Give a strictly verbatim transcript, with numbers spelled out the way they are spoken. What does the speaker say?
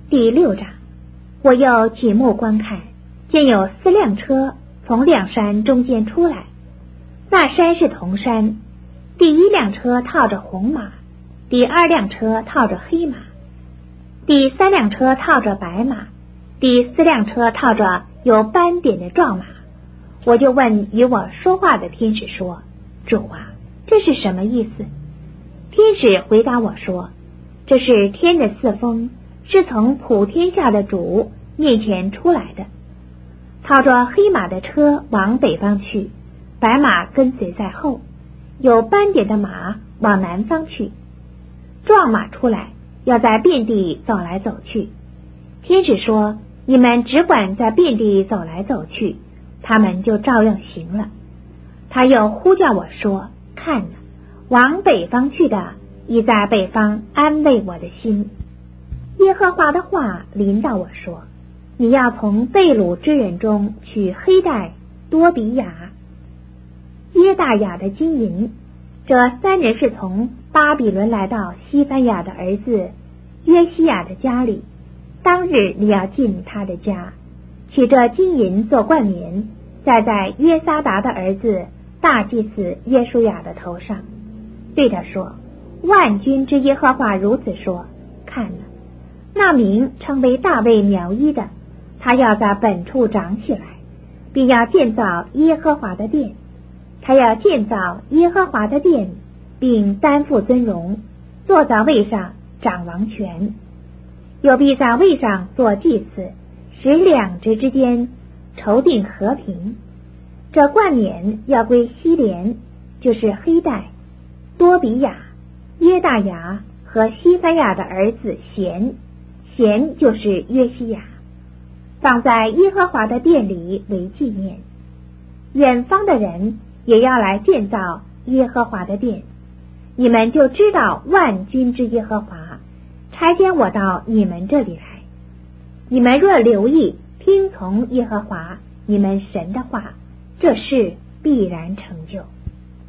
第六章，我又举目观看，见有四辆车从两山中间出来，那山是铜山。第一辆车套着红马，第二辆车套着黑马，第三辆车套着白马，第四辆车套着有斑点的壮马。我就问与我说话的天使说：主啊，这是什么意思？天使回答我说：这是天的四风，是从普天下的主面前出来的。套着黑马的车往北方去，白马跟随在后，有斑点的马往南方去。壮马出来，要在遍地走来走去。天使说：你们只管在遍地走来走去，他们就照样行了。他又呼叫我说：看哪，往北方去的已在北方安慰我的心。耶和华的话临到我说：你要从被掳之人中取黑带、多比亚、耶大雅的金银。这三人是从巴比伦来到西番雅的儿子约西亚的家里，当日你要进他的家，取这金银做冠冕，戴在约撒达的儿子大祭司约书亚的头上，对他说：万军之耶和华如此说，看哪，那名称为大卫苗一的，他要在本处长起来，并要建造耶和华的殿。他要建造耶和华的殿，并担负尊荣，坐在位上掌王权。又必在位上做祭司，使两职之间筹定和平。这冠冕要归西连，就是黑带、多比亚、约大雅和西番雅的儿子贤，贤就是约西亚，放在耶和华的殿里为纪念。远方的人也要来建造耶和华的殿，你们就知道万军之耶和华差遣我到你们这里来。你们若留意听从耶和华你们神的话，这事必然成就。